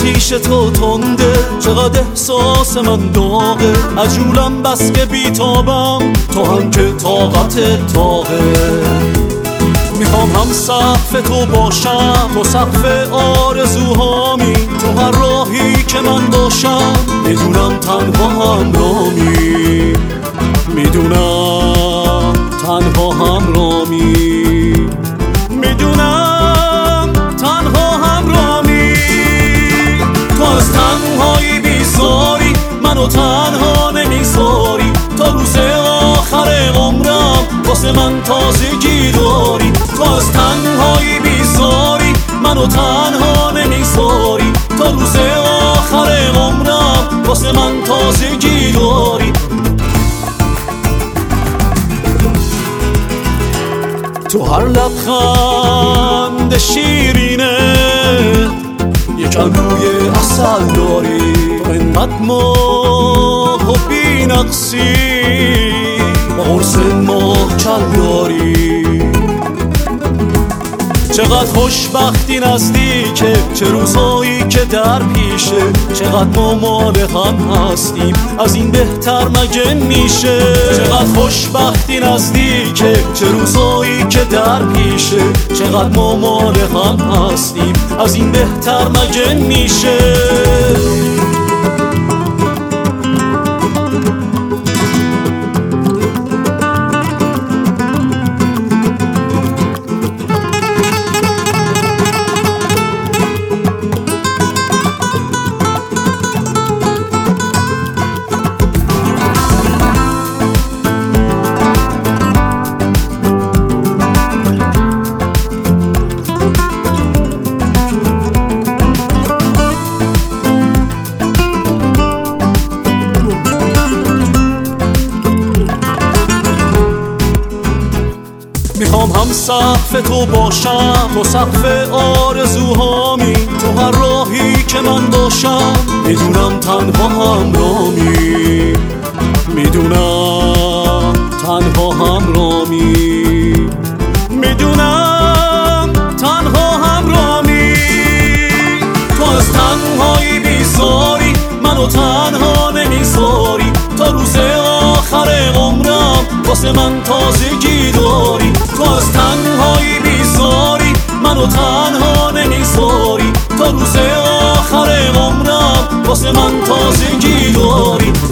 آتیش تو تنده، چقدر احساس من داغه، عجولم بس که بیتابم، تو هم که طاقت طاقه. میخوام هم سقف تو باشم، تو سقف آرزوهامی، تو هر راهی که من باشم، میدونم تنها همرامی، میدونم تنها همرامی، میدونم تنها همرامی. تو از تنهایی بیزاری، منو تنها نمیذاری، تا روز آخر عمرم واسه من تازگی داری. تو از تنهایی بیزاری، منو تنها نمیذاری، تا روز آخر عمرم واسه من تازگی داری. تو هر لبخند شیرینه یکم روی عسل داری، تو انقدر ماه و بی نقصی، با قرص ماه کل داری. چقدر خوشبختی نزدیکه، چه روزهایی که در پیشه، چقدر ما مال هم هستیم، از این بهتر مگه میشه. چقدر خوشبختی نزدیکه، چه روزهایی که در پیشه، چقدر ما مال هم هستیم، از این بهتر مگه میشه. میخوام هم سقف تو باشم، تو سقف آرزوهامی، تو هر راهی که من باشم، میدونم تنها همرامی، میدونم تنها همرامی، میدونم تنها همرامی. تو از تنهایی بیزاری، منو تنها نمیذاری، تا روز آخر عمرم واسه من تازگی داری. تو از تنهایی بیزاری، منو تنها نمیذاری، تا روز آخر عمرم واسه من تازگی داری.